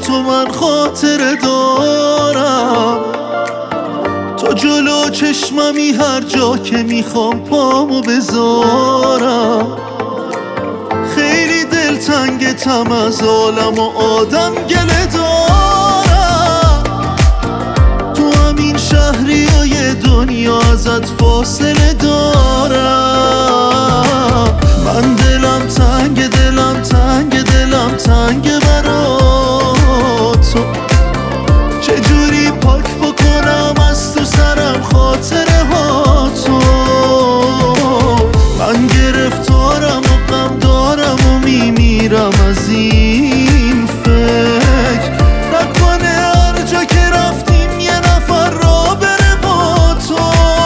تو من خاطره دارم، تو جلو چشممی هر جا که میخوام پامو بذارم. خیلی دلتنگتم از عالم و آدم گله دارم، تو همین شهری و یه دنیا ازت فاصله دارم. من دلم تنگ، دلم تنگ، دلم تنگ برات، تو چجوری پاک بکنم از تو سرم خاطره ها تو. من گرفتارم و غم دارم و میمیرم از این فکر، نکنه هر جا که رفتیم یه نفر را بره با تو.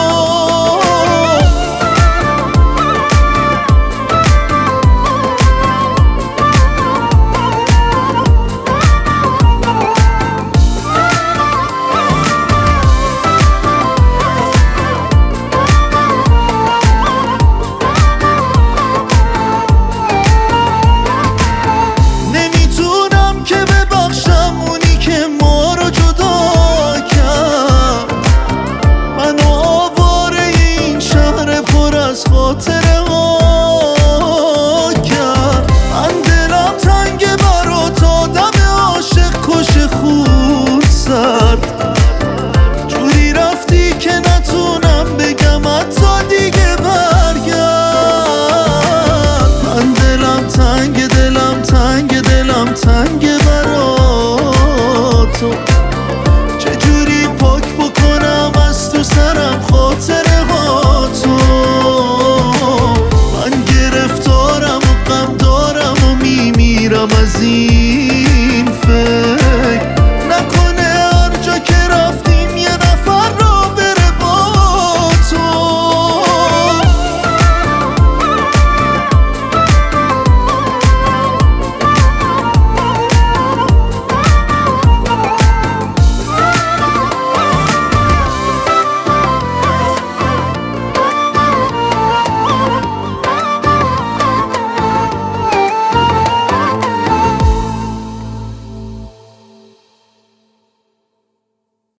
خاطره ها کرد من دلم تنگ برات، آدم عاشق کش خون سرد، جوری رفتی که نتونم بگم حتی دیگه برگرد. من دلم تنگ، دلم تنگ، دلم تنگ برات، تو چجوری پاک بکنم از تو سرم خاطره ها تو. من گرفتارم و غم دارم و میمیرم از این